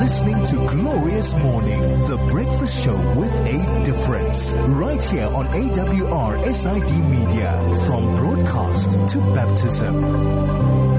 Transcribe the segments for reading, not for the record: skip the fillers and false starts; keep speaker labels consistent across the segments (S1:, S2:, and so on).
S1: listening to Glorious Morning, the breakfast show with a difference. Right here on AWR SID Media, from broadcast to baptism.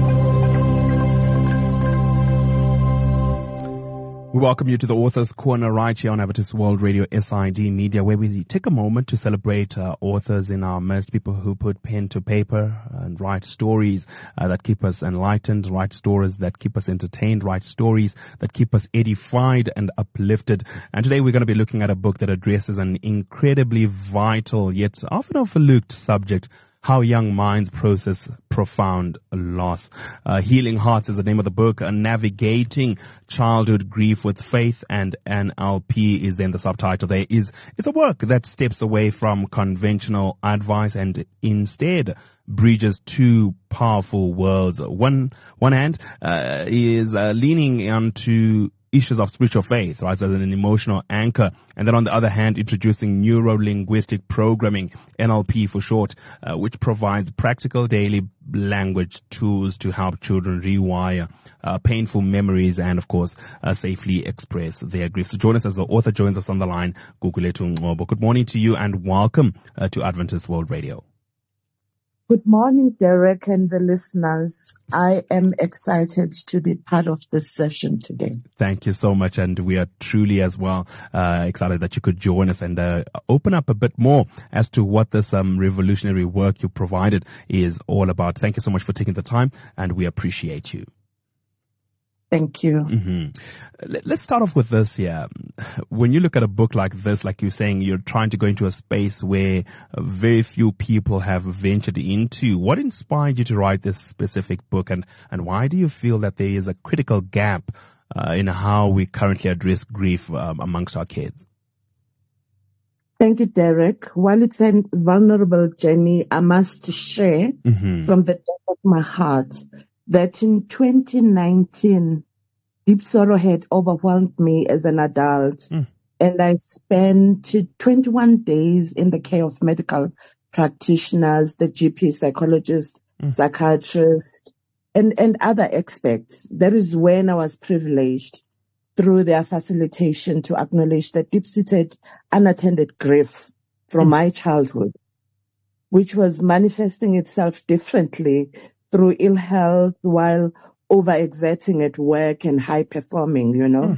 S2: We welcome you to the Author's Corner right here on Adventist World Radio SID Media, where we take a moment to celebrate authors in our midst, people who put pen to paper and write stories that keep us enlightened, write stories that keep us entertained, write stories that keep us edified and uplifted. And today we're going to be looking at a book that addresses an incredibly vital yet often overlooked subject: how young minds process profound loss. Healing Hearts is the name of the book. Navigating Childhood Grief with Faith and NLP is then the subtitle. It's a work that steps away from conventional advice and instead bridges two powerful worlds. One hand is leaning onto issues of spiritual faith, right, as an emotional anchor. And then on the other hand, introducing neuro-linguistic programming, NLP for short, which provides practical daily language tools to help children rewire painful memories and, of course, safely express their grief. So join us as the author joins us on the line, Gugulethu Ngcobo. Good morning to you and welcome to Adventist World Radio.
S3: Good morning, Derek and the listeners. I am excited to be part of this session today.
S2: Thank you so much. And we are truly as well excited that you could join us and open up a bit more as to what this revolutionary work you provided is all about. Thank you so much for taking the time, and we appreciate you.
S3: Thank you.
S2: Mm-hmm. Let's start off with this here. When you look at a book like this, like you're saying, you're trying to go into a space where very few people have ventured into. What inspired you to write this specific book, and why do you feel that there is a critical gap in how we currently address grief amongst our kids?
S3: Thank you, Derek. While it's a vulnerable journey, I must share from the depth of my heart that in 2019, deep sorrow had overwhelmed me as an adult, and I spent 21 days in the care of medical practitioners, the GP, psychologist, psychiatrist, and other experts. That is when I was privileged through their facilitation to acknowledge the deep-seated, unattended grief from my childhood, which was manifesting itself differently through ill health while overexerting at work and high performing, you know.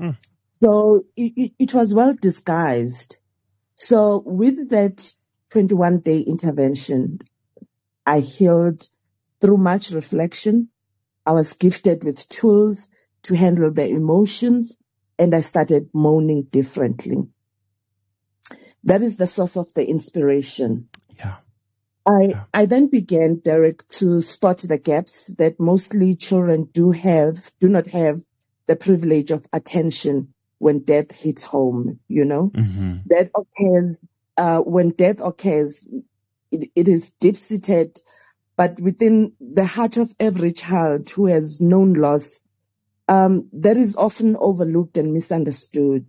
S3: So it was well disguised. So with that 21-day intervention, I healed through much reflection. I was gifted with tools to handle the emotions, and I started mourning differently. That is the source of the inspiration.
S2: Yeah.
S3: I then began, Derek, to spot the gaps that mostly children do not have the privilege of attention when death hits home, you know. That occurs, when death occurs, it is deep-seated, but within the heart of every child who has known loss, that is often overlooked and misunderstood.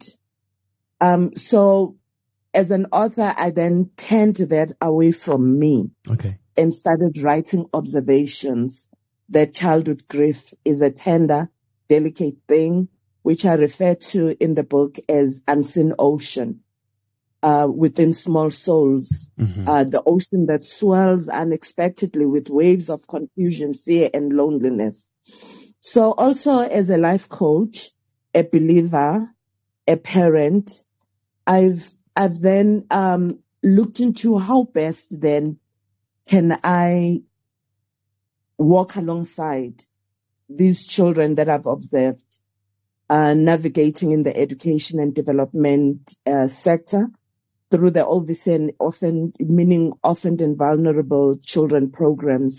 S3: So as an author, I then turned that away from me and started writing observations that childhood grief is a tender, delicate thing, which I refer to in the book as unseen ocean within small souls, the ocean that swells unexpectedly with waves of confusion, fear, and loneliness. So also as a life coach, a believer, a parent, I've then looked into how best then can I walk alongside these children that I've observed, navigating in the education and development sector through the obviously and often and vulnerable children programs.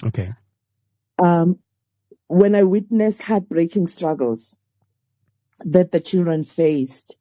S3: When I witnessed heartbreaking struggles that the children faced,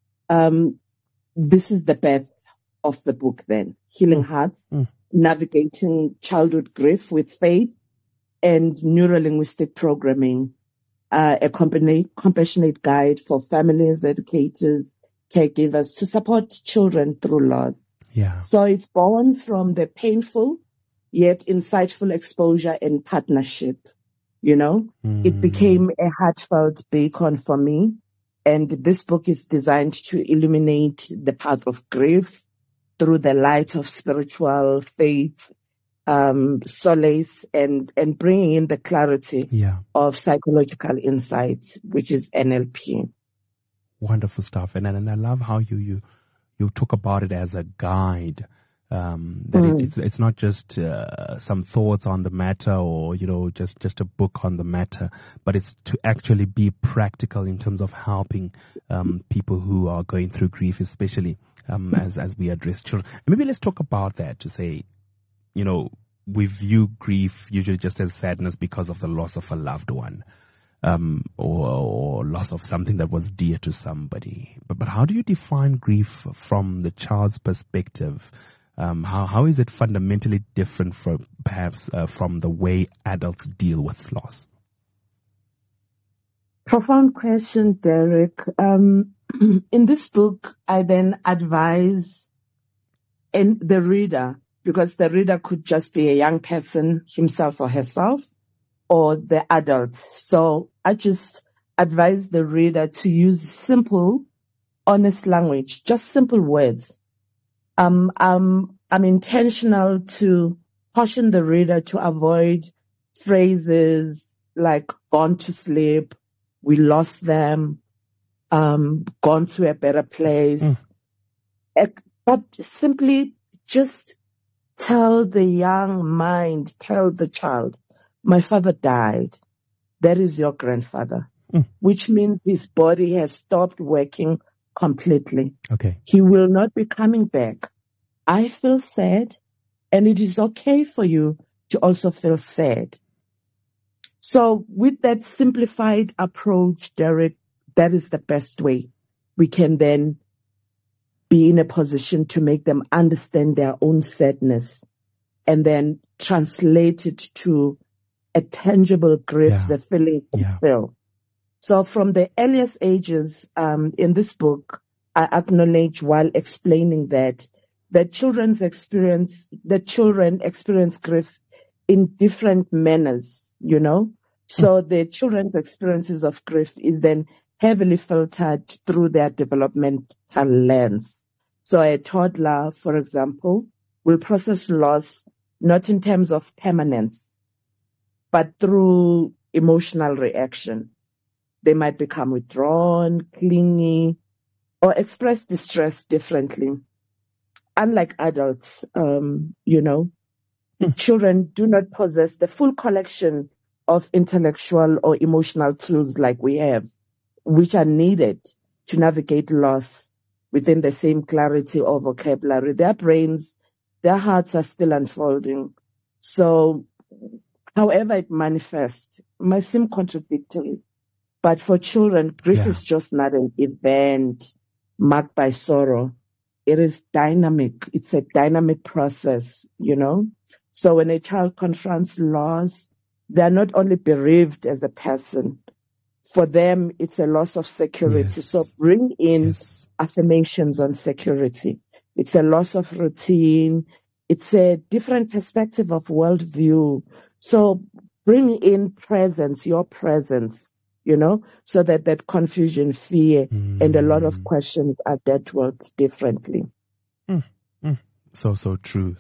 S3: this is the birth of the book then, Healing Hearts, Navigating Childhood Grief with Faith and Neuro-Linguistic Programming, a compassionate guide for families, educators, caregivers to support children through loss. So it's born from the painful yet insightful exposure and partnership. You know, it became a heartfelt beacon for me And this book is designed to illuminate the path of grief through the light of spiritual faith, solace, and bringing in the clarity of psychological insights, which is NLP.
S2: Wonderful stuff. And I love how you talk about it as a guide. It's not just some thoughts on the matter, or just a book on the matter, but it's to actually be practical in terms of helping people who are going through grief, especially as we address children. And maybe let's talk about that, to say, we view grief usually just as sadness because of the loss of a loved one, or loss of something that was dear to somebody. But how do you define grief from the child's perspective? How is it fundamentally different from perhaps from the way adults deal with loss?
S3: Profound question, Derek. In this book, I then advise the reader, because the reader could just be a young person, himself or herself, or the adults. So I just advise the reader to use simple, honest language, just simple words. I'm intentional to caution the reader to avoid phrases like gone to sleep, we lost them, gone to a better place. But simply just tell the young mind, tell the child, my father died. That is your grandfather, which means his body has stopped working completely.
S2: Okay.
S3: He will not be coming back. I feel sad, and it is okay for you to also feel sad. So with that simplified approach, Derek, that is the best way we can then be in a position to make them understand their own sadness and then translate it to a tangible grief, the feeling they feel. So from the earliest ages, in this book, I acknowledge while explaining that children experience grief in different manners, So the children's experiences of grief is then heavily filtered through their developmental lens. So a toddler, for example, will process loss not in terms of permanence, but through emotional reaction. They might become withdrawn, clingy, or express distress differently. Unlike adults, children do not possess the full collection of intellectual or emotional tools like we have, which are needed to navigate loss within the same clarity or vocabulary. Their brains, their hearts are still unfolding. So, however it manifests, might seem contradictory. But for children, grief is just not an event marked by sorrow. It is dynamic. It's a dynamic process, So when a child confronts loss, they are not only bereaved as a person. For them, it's a loss of security. Yes. So bring in affirmations on security. It's a loss of routine. It's a different perspective of worldview. So bring in presence, your presence, so that confusion, fear, and a lot of questions are dealt with differently.
S2: So true.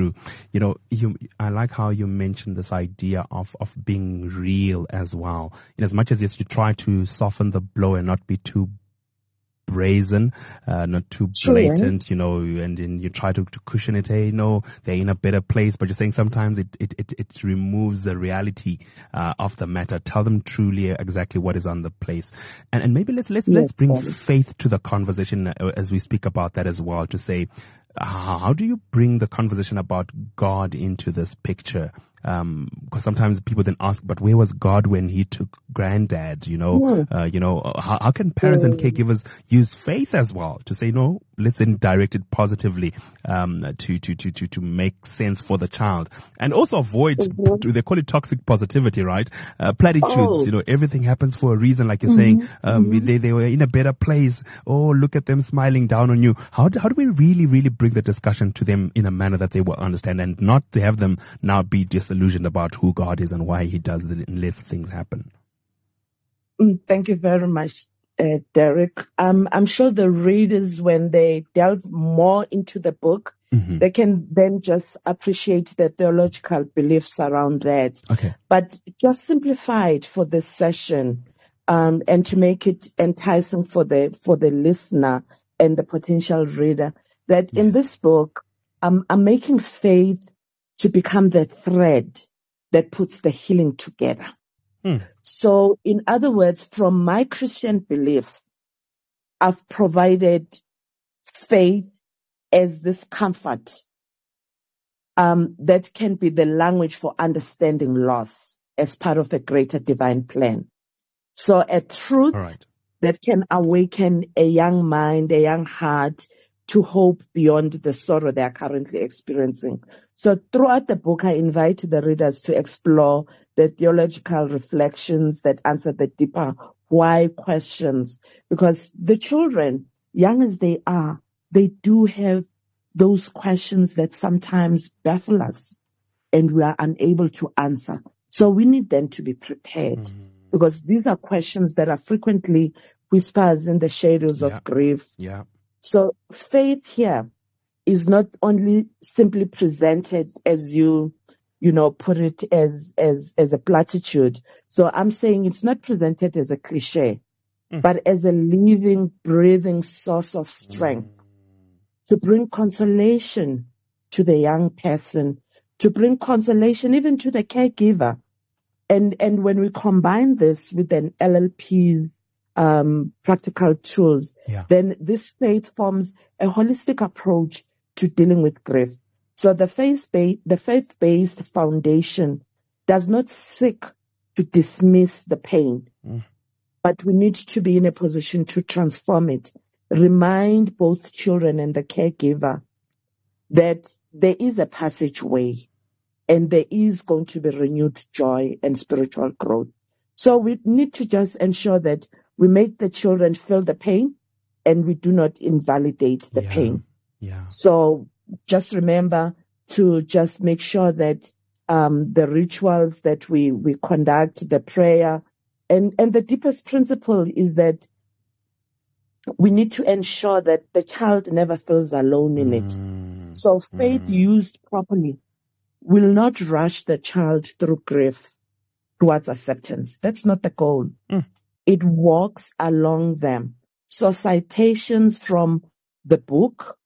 S2: I like how you mentioned this idea of being real as well. In as much as you try to soften the blow and not be too brazen, not too blatant, and then you try to cushion it. Hey, no, they're in a better place, but you're saying sometimes it removes the reality of the matter. Tell them truly exactly what is on the place, and maybe let's bring faith to the conversation as we speak about that as well. To say, how do you bring the conversation about God into this picture? Because sometimes people then ask, but where was God when he took granddad? How can parents and caregivers use faith as well to say, no, let's then direct it positively, to make sense for the child, and also avoid, they call it toxic positivity, right? Platitudes, everything happens for a reason, like you're saying, they were in a better place. Oh, look at them smiling down on you. How do we really, really bring the discussion to them in a manner that they will understand, and not to have them now be disillusioned about who God is and why he does it unless things happen?
S3: Thank you very much. Derek. I'm sure the readers, when they delve more into the book, they can then just appreciate the theological beliefs around that.
S2: Okay.
S3: But just simplify it for this session, and to make it enticing for the listener and the potential reader, that in this book, I'm making faith to become the thread that puts the healing together. So, in other words, from my Christian belief, I've provided faith as this comfort that can be the language for understanding loss as part of the greater divine plan. So a truth that can awaken a young mind, a young heart to hope beyond the sorrow they are currently experiencing. So throughout the book, I invite the readers to explore the theological reflections that answer the deeper why questions, because the children, young as they are, they do have those questions that sometimes baffle us and we are unable to answer. So we need them to be prepared, because these are questions that are frequently whispers in the shadows of grief.
S2: Yeah.
S3: So faith here is not only simply presented as you put it as a platitude. So I'm saying it's not presented as a cliche, but as a living, breathing source of strength to bring consolation to the young person, to bring consolation even to the caregiver. And when we combine this with an LLP's practical tools, then this faith forms a holistic approach to dealing with grief. So the faith-based foundation does not seek to dismiss the pain, but we need to be in a position to transform it. Remind both children and the caregiver that there is a passageway and there is going to be renewed joy and spiritual growth. So we need to just ensure that we make the children feel the pain and we do not invalidate the pain. So just remember to just make sure that the rituals that we conduct, the prayer, and the deepest principle is that we need to ensure that the child never feels alone in it. So faith used properly will not rush the child through grief towards acceptance. That's not the goal. It walks along them. So citations from the book,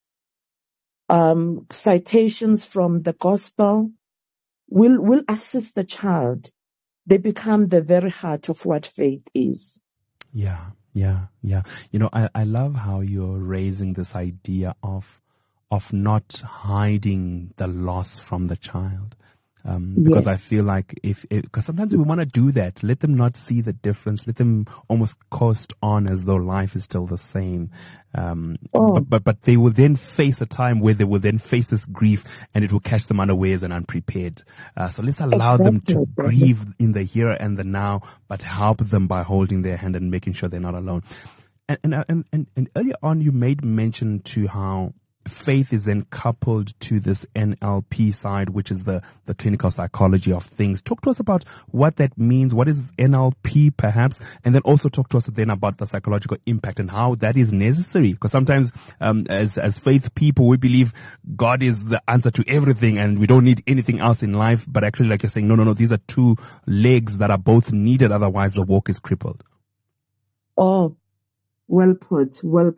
S3: citations from the gospel will assist the child. They become the very heart of what faith is.
S2: Yeah. I love how you're raising this idea of not hiding the loss from the child. Because I feel like because sometimes we want to do that, let them not see the difference, let them almost coast on as though life is still the same. But they will then face a time where they will then face this grief and it will catch them unawares and unprepared. So let's allow them to grieve in the here and the now, but help them by holding their hand and making sure they're not alone. And earlier on you made mention to how faith is then coupled to this NLP side, which is the clinical psychology of things. Talk to us about what that means. What is NLP perhaps? And then also talk to us then about the psychological impact and how that is necessary. Because sometimes, as faith people, we believe God is the answer to everything and we don't need anything else in life. But actually, like you're saying, no, these are two legs that are both needed. Otherwise the walk is crippled.
S3: Oh, well put.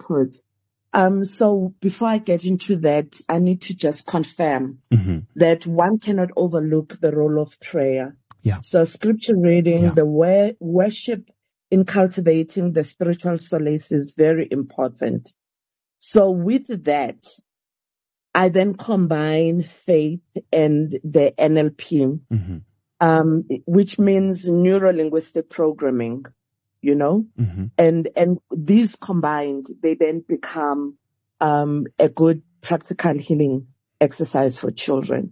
S3: So before I get into that, I need to just confirm that one cannot overlook the role of prayer. So scripture reading, the worship in cultivating the spiritual solace is very important. So with that, I then combine faith and the NLP, which means neuro-linguistic programming. And these combined, they then become a good practical healing exercise for children.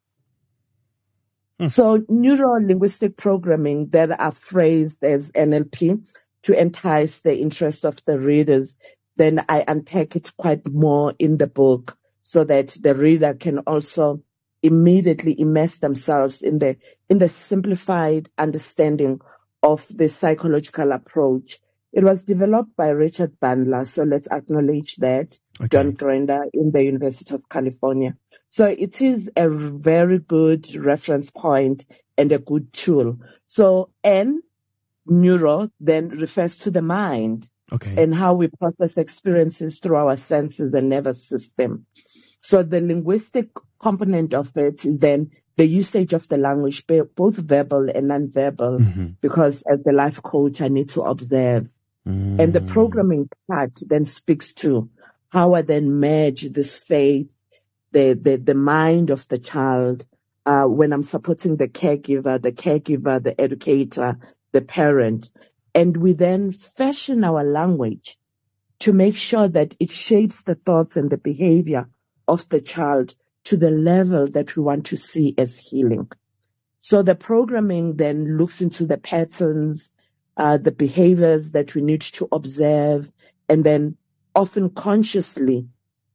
S3: So neuro-linguistic programming that are phrased as NLP to entice the interest of the readers, then I unpack it quite more in the book so that the reader can also immediately immerse themselves in the simplified understanding of the psychological approach It was developed by Richard Bandler, so let's acknowledge that.
S2: Okay.
S3: John Grinder in the University of California. So it is a very good reference point and a good tool. So N, neuro, then refers to the mind.
S2: Okay.
S3: And how we process experiences through our senses and nervous system. So the linguistic component of it is then the usage of the language, both verbal and nonverbal, because as the life coach, I need to observe. And the programming part then speaks to how I then merge this faith, the mind of the child, when I'm supporting the caregiver, the educator, the parent. And we then fashion our language to make sure that it shapes the thoughts and the behavior of the child to the level that we want to see as healing. So the programming then looks into the patterns, the behaviors that we need to observe, and then often consciously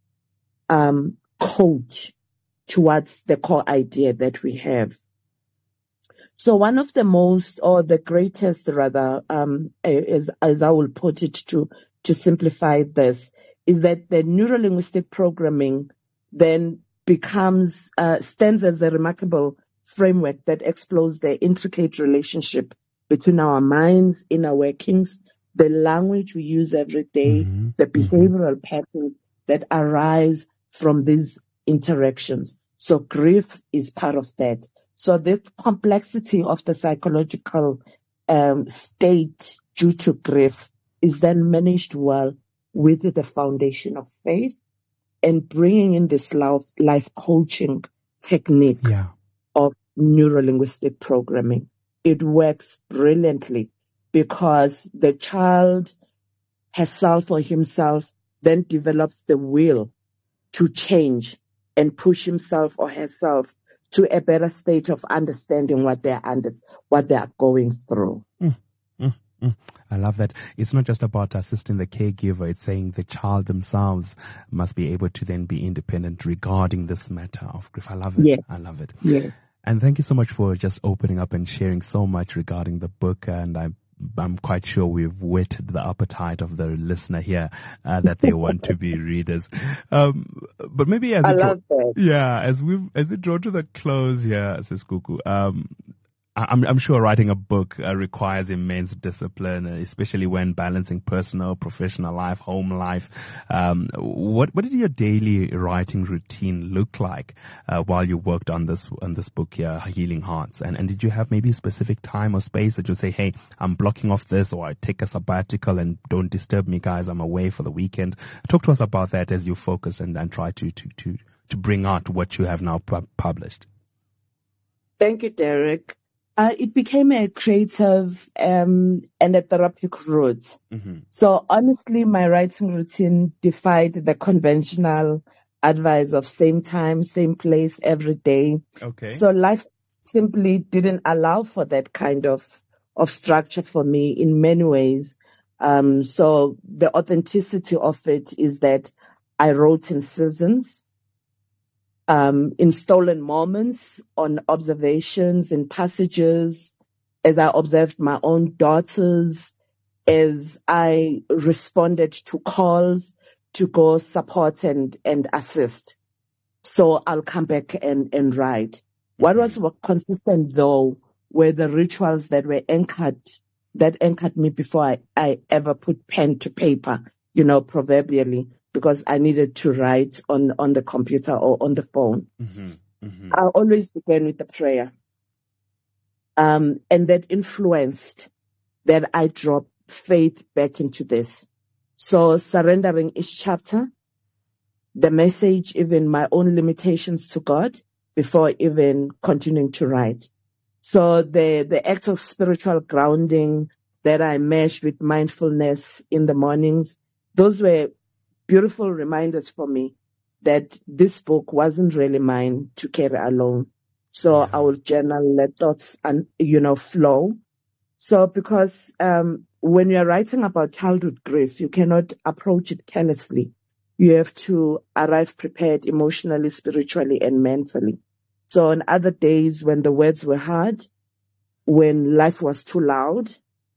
S3: coach towards the core idea that we have. So one of the most, or the greatest rather, as I will put it to simplify this, is that the neuro-linguistic programming then stands as a remarkable framework that explores the intricate relationship between our minds, inner workings, the language we use every day, the behavioral patterns that arise from these interactions. So grief is part of that. So the complexity of the psychological state due to grief is then managed well with the foundation of faith and bringing in this life coaching technique of neuro-linguistic programming. It works brilliantly because the child herself or himself then develops the will to change and push himself or herself to a better state of understanding what they are going through.
S2: I love that. It's not just about assisting the caregiver. It's saying the child themselves must be able to then be independent regarding this matter of grief. I love it.
S3: Yes.
S2: I love it.
S3: Yes.
S2: And thank you so much for just opening up and sharing so much regarding the book. And I'm quite sure we've whetted the appetite of the listener here, that they want to be readers. But maybe as we draw to the close here, Sis Kuku, I'm sure writing a book requires immense discipline, especially when balancing personal, professional life, home life. What did your daily writing routine look like while you worked on this book here, Healing Hearts? And did you have maybe a specific time or space that you say, hey, I'm blocking off this, or I take a sabbatical and don't disturb me, guys, I'm away for the weekend? Talk to us about that as you focus and try to bring out what you have now published.
S3: Thank you, Derek. It became a creative and a therapeutic route. So honestly, my writing routine defied the conventional advice of same time, same place every day.
S2: Okay.
S3: So life simply didn't allow for that kind of structure for me in many ways. So the authenticity of it is that I wrote in seasons. In stolen moments, on observations, in passages, as I observed my own daughters, as I responded to calls to go support and assist. So I'll come back and write. What was consistent though were the rituals that anchored me before I ever put pen to paper, proverbially, because I needed to write on the computer or on the phone. I always began with a prayer. And that influenced that I dropped faith back into this. So surrendering each chapter, the message, even my own limitations to God before even continuing to write. So the act of spiritual grounding that I meshed with mindfulness in the mornings, those were beautiful reminders for me that this book wasn't really mine to carry alone. So I will journal, let thoughts flow. So because when you're writing about childhood grief, you cannot approach it carelessly. You have to arrive prepared emotionally, spiritually, and mentally. So on other days when the words were hard, when life was too loud,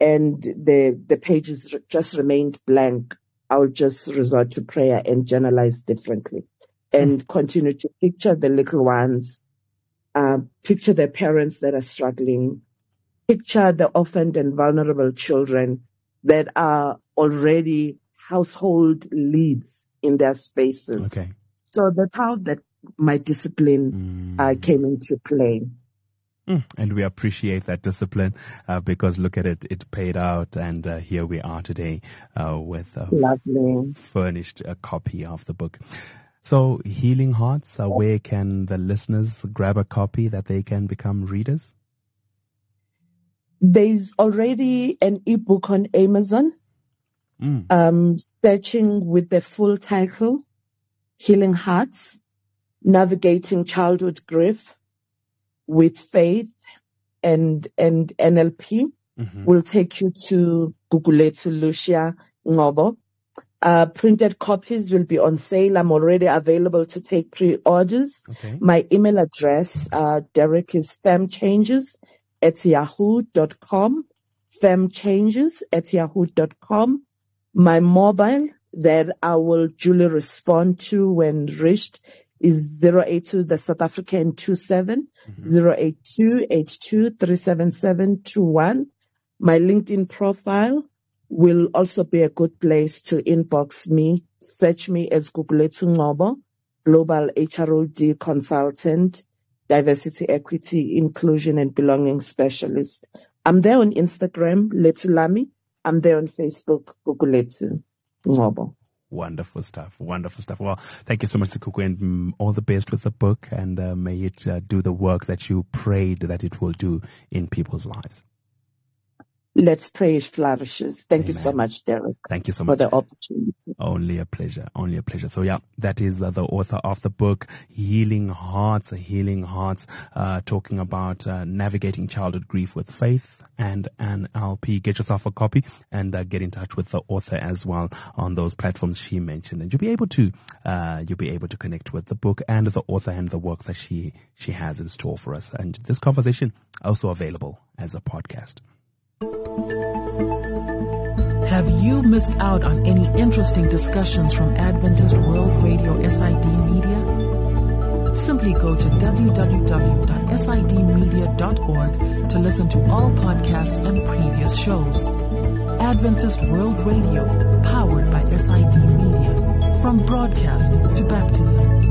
S3: and the pages just remained blank, I would just resort to prayer and journalize differently and continue to picture the little ones, picture the parents that are struggling, picture the orphaned and vulnerable children that are already household leads in their spaces.
S2: Okay.
S3: So that's how my discipline came into play.
S2: And we appreciate that discipline because look at it, it paid out, and here we are today with a
S3: Lovely.
S2: furnished copy of the book. So, Healing Hearts, where can the listeners grab a copy that they can become readers?
S3: There's already an ebook on Amazon, searching with the full title, Healing Hearts, Navigating Childhood Grief with Faith and NLP, will take you to Gugulethu Lucia Ngobo. Printed copies will be on sale. I'm already available to take pre-orders.
S2: Okay.
S3: My email address, Derek, is femchanges@yahoo.com. femchanges@yahoo.com. My mobile that I will duly respond to when reached is 082, the South African 27, 082-82-37721. My LinkedIn profile will also be a good place to inbox me. Search me as Gugulethu Ngobo, Global HROD Consultant, Diversity, Equity, Inclusion and Belonging Specialist. I'm there on Instagram, Letulami. I'm there on Facebook, Gugulethu Ngobo.
S2: Wonderful stuff. Wonderful stuff. Well, thank you so much, Kuku, and all the best with the book, and may it do the work that you prayed that it will do in people's lives.
S3: Let's pray it flourishes. Thank you so
S2: Amen.
S3: much, Derek.
S2: Thank you so
S3: for
S2: much
S3: the opportunity.
S2: Only a pleasure. Only a pleasure. So yeah, that is the author of the book, Healing Hearts, talking about navigating childhood grief with faith and NLP. Get yourself a copy and get in touch with the author as well on those platforms she mentioned, and you'll be able to connect with the book and the author and the work that she has in store for us. And this conversation also available as a podcast.
S4: Have you missed out on any interesting discussions from Adventist World Radio SID Media? Simply go to www.sidmedia.org to listen to all podcasts and previous shows. Adventist World Radio, powered by SID Media. From broadcast to baptism.